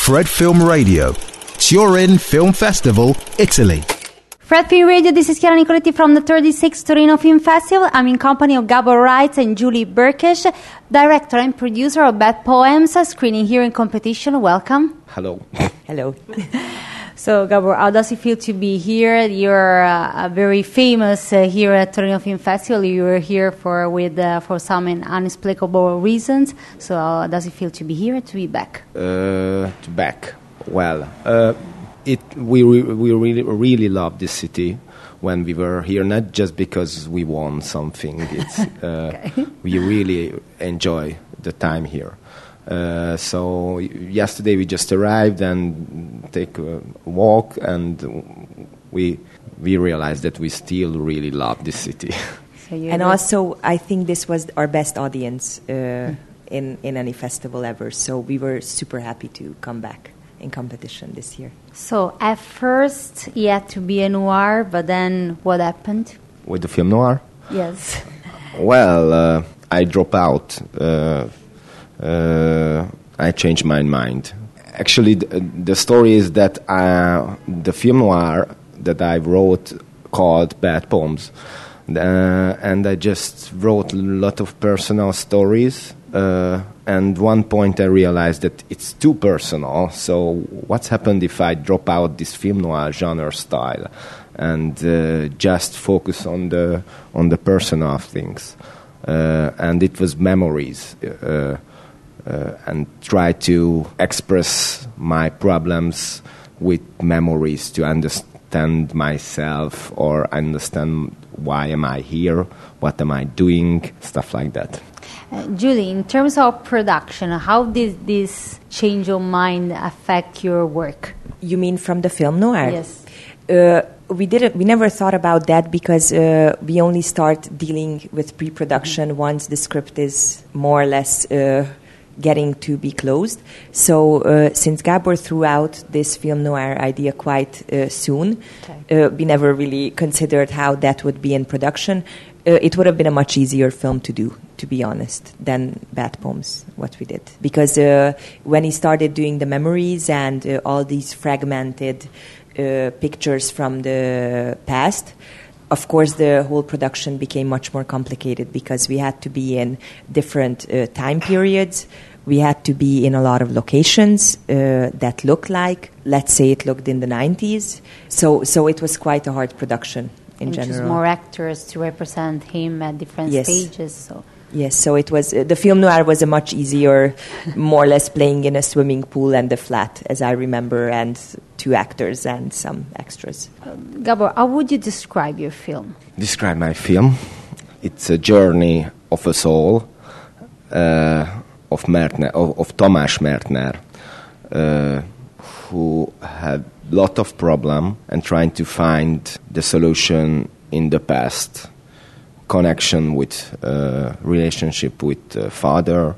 Fred Film Radio, Turin Film Festival, Italy. Fred Film Radio, this is Chiara Nicoletti from the 36th Torino Film Festival. I'm in company of Gabor Wright and Julie Berkesh, director and producer of Bad Poems, screening here in competition. Welcome. Hello. Hello. So, Gabor, how does it feel to be here? You're very famous here at Torino Film Festival. You were here for some inexplicable reasons. So, how does it feel to be here, to be back? Well, we really love this city when we were here, not just because we won something. It's we really enjoy the time here. So yesterday we just arrived and take a walk, and we realized that we still really love this city. And also, I think this was our best audience in any festival ever. So we were super happy to come back in competition this year. So at first you had to be a noir, but then what happened? With the film noir? Yes. Well, I dropped out. I changed my mind. Actually, the story is that the film noir that I wrote called Bad Poems, and I just wrote a lot of personal stories. And one point I realized that it's too personal. So what's happened if I drop out this film noir genre style and just focus on the personal things? And it was memories. And try to express my problems with memories to understand myself or understand why am I here, what am I doing, stuff like that. Julie, in terms of production, how did this change of mind affect your work? You mean from the film noir? Yes. We never thought about that because we only start dealing with pre-production once the script is more or less getting to be closed. So since Gabor threw out this film noir idea quite soon, we never really considered how that would be in production. It would have been a much easier film to do, to be honest, than Bad Poems, what we did. Because when he started doing the memories and all these fragmented pictures from the past, of course, the whole production became much more complicated because we had to be in different time periods. We had to be in a lot of locations that looked like, let's say it looked in the 90s. So it was quite a hard production in general. Just more actors to represent him at different stages. So. Yes, so it was the film noir was a much easier, more or less playing in a swimming pool and a flat, as I remember, and 2 actors and some extras. Gabor, how would you describe your film? Describe my film? It's a journey of a soul of Tamás Mertner, who had a lot of problem and trying to find the solution in the past. Connection with relationship with father,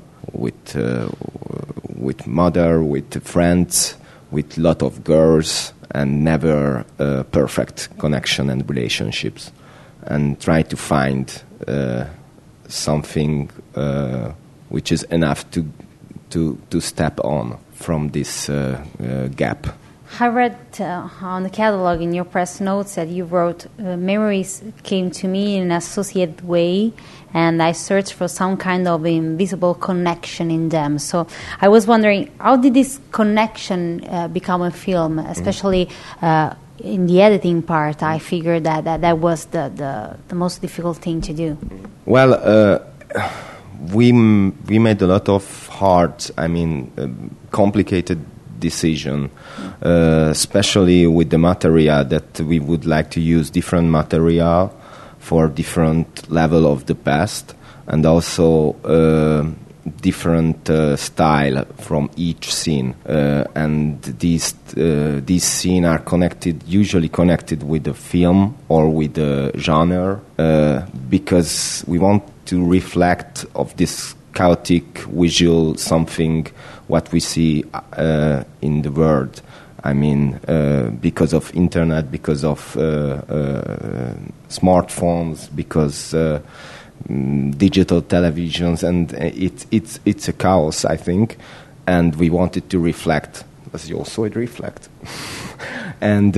with mother, with friends, with lot of girls, and never perfect connection and relationships, and try to find something which is enough to step on from this gap. I read on the catalog in your press notes that you wrote, memories came to me in an associated way, and I searched for some kind of invisible connection in them. So I was wondering, how did this connection become a film, especially in the editing part? I figured that was the most difficult thing to do. Well, we made a lot of hard, complicated decision, especially with the material that we would like to use different material for different level of the past, and also different style from each scene, and these scenes are usually connected with the film or with the genre, because we want to reflect of this chaotic visual something what we see in the world. Because of internet, because of smartphones, because digital televisions, and it's a chaos, I think, and we wanted to reflect was also a reflect. and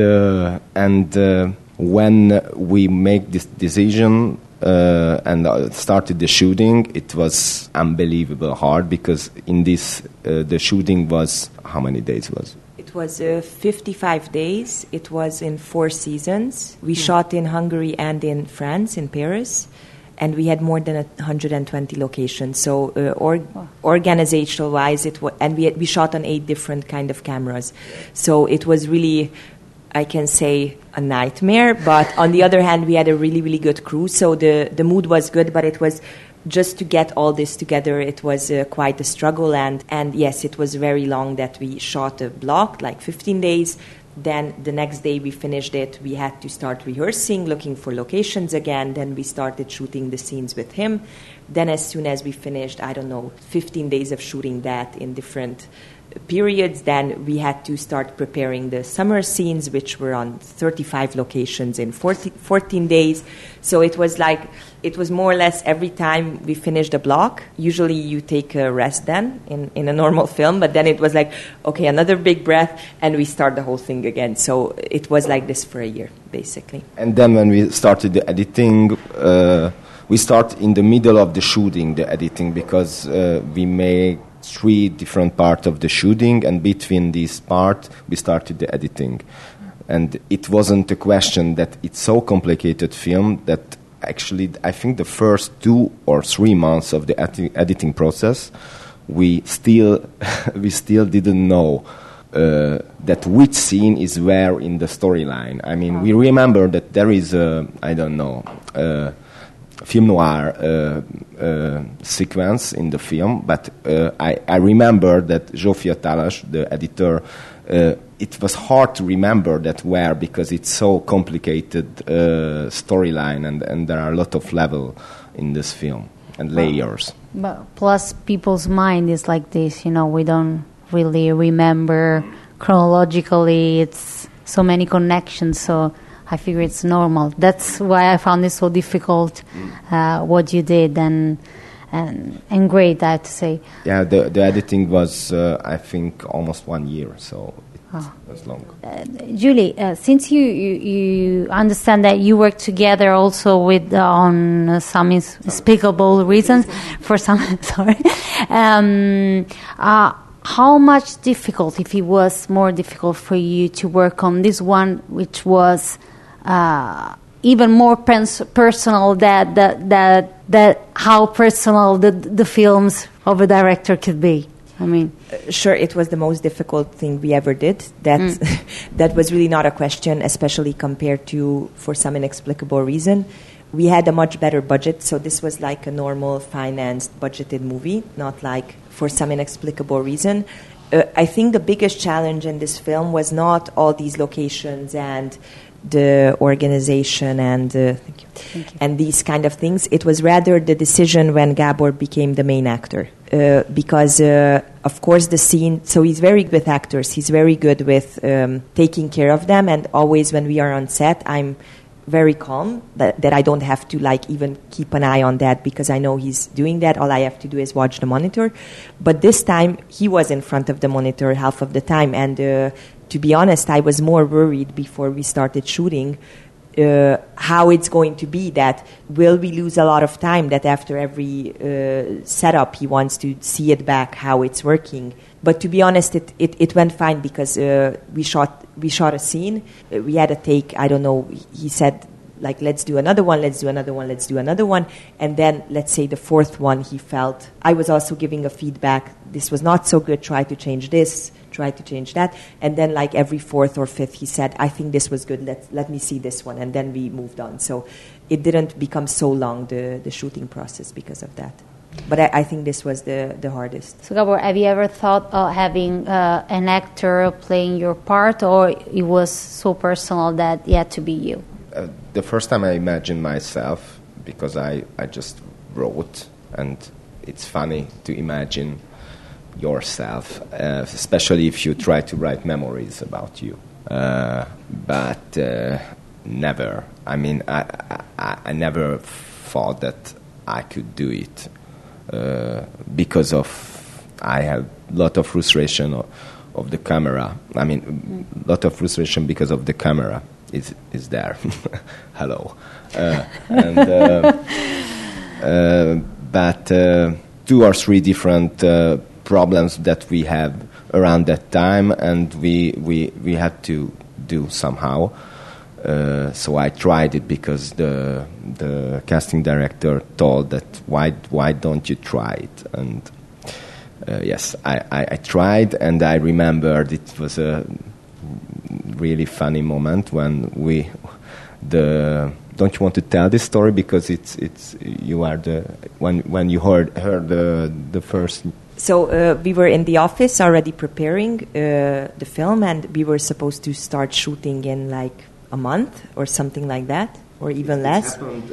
when we make this decision and started the shooting, it was unbelievable hard, because in this the shooting was, how many days was it? It was 55 days. It was in 4 seasons. We shot in Hungary and in France, in Paris, and we had more than 120 locations. So organizational-wise, we shot on 8 different kind of cameras. So it was really, I can say, a nightmare. But on the other hand, we had a really, really good crew. So the mood was good, but it was just to get all this together, it was quite a struggle. And yes, it was very long that we shot a block, like 15 days. Then the next day we finished it. We had to start rehearsing, looking for locations again. Then we started shooting the scenes with him. Then as soon as we finished, 15 days of shooting that in different periods, then we had to start preparing the summer scenes, which were on 35 locations in 14 days. So it was more or less every time we finished a block. Usually you take a rest then in a normal film, but then it was like, okay, another big breath, and we start the whole thing again. So it was like this for a year, basically. And then when we started the editing, we start in the middle of the shooting, the editing, because we make 3 different parts of the shooting, and between this part we started the editing. And it wasn't a question that it's so complicated film that actually I think the first 2 or 3 months of the editing process we still didn't know that which scene is where in the storyline. I mean, we remember that there is a film noir sequence in the film, but I remember that Zsófia Talas, the editor, it was hard to remember that where, because it's so complicated storyline, and there are a lot of level in this film and layers. But plus people's mind is like this, we don't really remember chronologically. It's so many connections, so I figure it's normal. That's why I found it so difficult, what you did, and great, I have to say. Yeah, the editing was, I think, almost 1 year, so it was long. Julie, since you understand that you work together also with on some unspeakable reasons, for some, sorry, how much difficult, if it was more difficult for you to work on this one, which was even more personal, that how personal the films of a director could be? I mean, sure, it was the most difficult thing we ever did. That was really not a question, especially compared to For Some Inexplicable Reason. We had a much better budget, so this was like a normal financed, budgeted movie, not like For Some Inexplicable Reason. I think the biggest challenge in this film was not all these locations and the organization and thank you. And these kind of things. It was rather the decision when Gábor became the main actor, because of course the scene. So he's very good with actors. He's very good with taking care of them. And always when we are on set, I'm very calm that I don't have to even keep an eye on that, because I know he's doing that. All I have to do is watch the monitor. But this time he was in front of the monitor half of the time, and to be honest, I was more worried before we started shooting how it's going to be. That will we lose a lot of time, that after every setup he wants to see it back, how it's working. But to be honest, it went fine, because we shot a scene. We had a take, I don't know, he said, let's do another one, let's do another one, let's do another one. And then, let's say the 4th one, he felt, I was also giving a feedback, this was not so good, try to change this, try to change that. And then every 4th or 5th, he said, I think this was good, let me see this one. And then we moved on. So it didn't become so long, the shooting process, because of that. But I think this was the hardest. So Gábor, have you ever thought of having an actor playing your part, or it was so personal that it had to be you? The first time I imagined myself, because I just wrote, and it's funny to imagine yourself, especially if you try to write memories about you. But never. I mean, I never thought that I could do it, because of I had a lot of frustration of the camera. I mean, a lot of frustration because of the camera is there. Hello. But 2 or 3 different problems that we have around that time, and we had to do somehow. So I tried it because the casting director told that why don't you try it? And yes, I tried, and I remembered it was a really funny moment when don't you want to tell this story, because it's you are when you heard the first. So we were in the office already preparing the film, and we were supposed to start shooting in like a month or something like that, or even less. It happened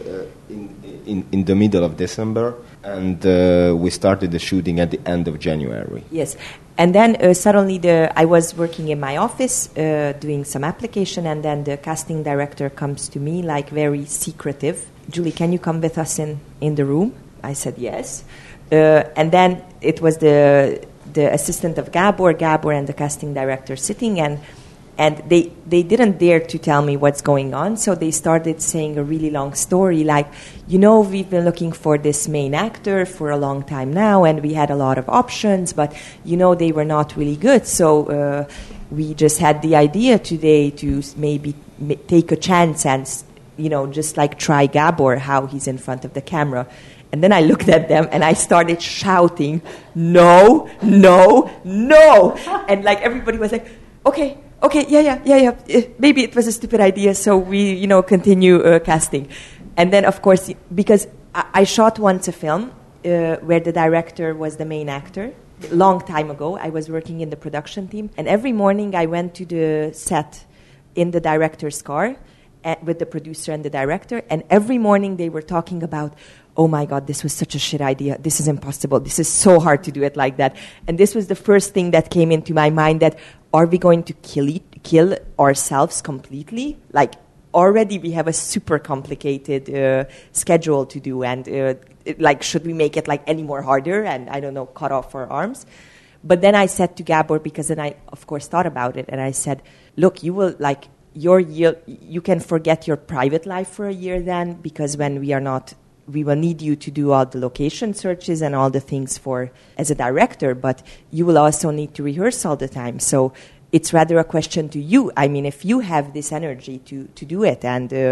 in the middle of December, and we started the shooting at the end of January. Yes, and then suddenly I was working in my office doing some application, and then the casting director comes to me like very secretive. Julie, can you come with us in the room? I said yes. And then it was the assistant of Gabor and the casting director sitting, and they didn't dare to tell me what's going on, so they started saying a really long story, like, we've been looking for this main actor for a long time now, and we had a lot of options, but, they were not really good, so we just had the idea today to maybe take a chance and, just like try Gabor, how he's in front of the camera. And then I looked at them and I started shouting, no, no, no. And like everybody was like, okay, yeah. Maybe it was a stupid idea, so we, continue casting. And then, of course, because I shot once a film where the director was the main actor. Long time ago, I was working in the production team. And every morning I went to the set in the director's car with the producer and the director. And every morning they were talking about, oh my God, this was such a shit idea. This is impossible. This is so hard to do it like that. And this was the first thing that came into my mind, that are we going to kill ourselves completely? Like, already we have a super complicated schedule to do, and should we make it like any more harder and, I don't know, cut off our arms? But then I said to Gabor, because then I, of course, thought about it, and I said, look, you will, like, your year, you can forget your private life for a year then, because when we will need you to do all the location searches and all the things as a director, but you will also need to rehearse all the time. So it's rather a question to you. I mean, if you have this energy to do it.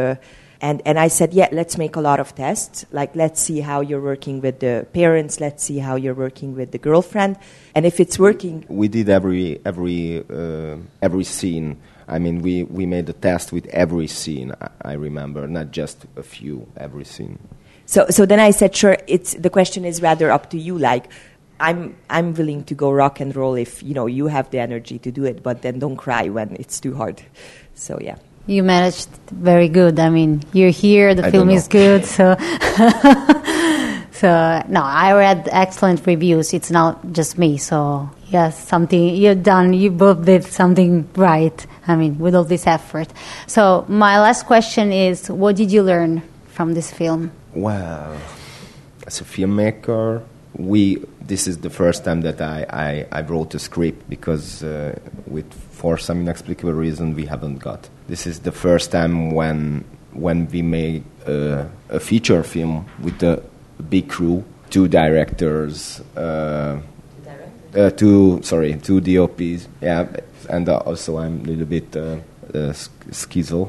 And I said, yeah, let's make a lot of tests. Like, let's see how you're working with the parents. Let's see how you're working with the girlfriend. And if it's working... We did every scene. I mean, we made a test with every scene, I remember, not just a few, every scene. So then I said, sure, the question is rather up to you. Like, I'm willing to go rock and roll if, you have the energy to do it, but then don't cry when it's too hard. So, yeah. You managed very good. I mean, you're here, the film is good, so... no, I read excellent reviews. It's not just me, so yes, something you both did something right, I mean, with all this effort. So my last question is, what did you learn from this film? Well, as a filmmaker, this is the first time that I wrote a script, because for some inexplicable reason we haven't got. This is the first time when we made a feature film with a big crew, 2 directors, 2 DOPs, yeah, and also I'm a little bit schizo,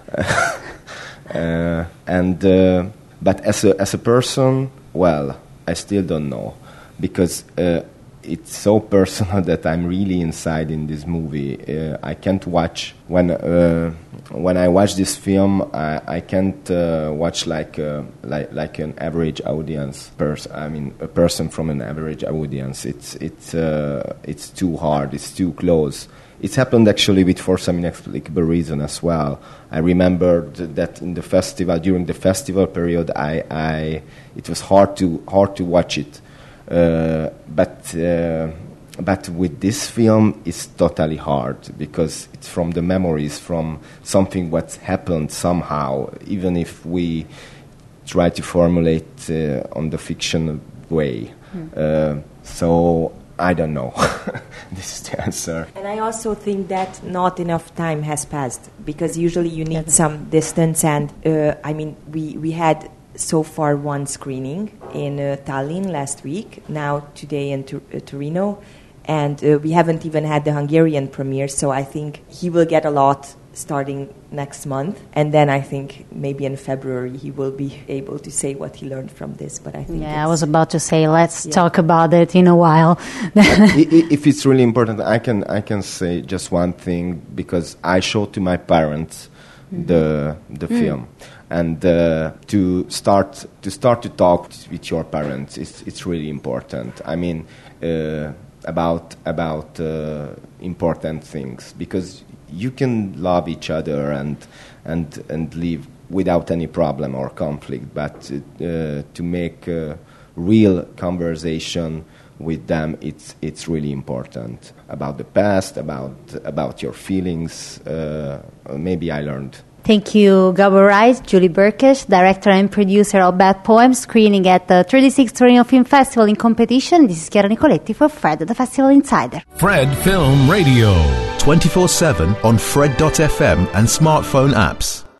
but as a person, well, I still don't know, because it's so personal that I'm really inside in this movie. I can't watch when I watch this film. I can't watch like an average audience person. I mean, a person from an average audience. It's too hard. It's too close. It's happened actually for some inexplicable reason as well. I remember that in the festival, during the festival period, it was hard to watch it. But with this film, it's totally hard, because it's from the memories, from something what's happened somehow, even if we try to formulate on the fiction way. So I don't know. This is the answer. And I also think that not enough time has passed, because usually you need some distance. And we had so far one screening in Tallinn last week, now today in Torino, and we haven't even had the Hungarian premiere, so I think he will get a lot starting next month, and then I think maybe in February he will be able to say what he learned from this. But I think I was about to say, let's talk about it in a while. If it's really important, I can say just one thing, because I showed to my parents the film, and to start to talk with your parents, it's really important. I mean, about important things, because you can love each other and live without any problem or conflict, but to make a real conversation with them, it's really important about the past, about your feelings. Maybe I learned. Thank you, Gabor Rice, Julie Berkesh, director and producer of Bad Poems, screening at the 36th Torino Film Festival in competition. This is Chiara Nicoletti for Fred, the Festival Insider. Fred Film Radio. 24/7 on Fred.fm and smartphone apps.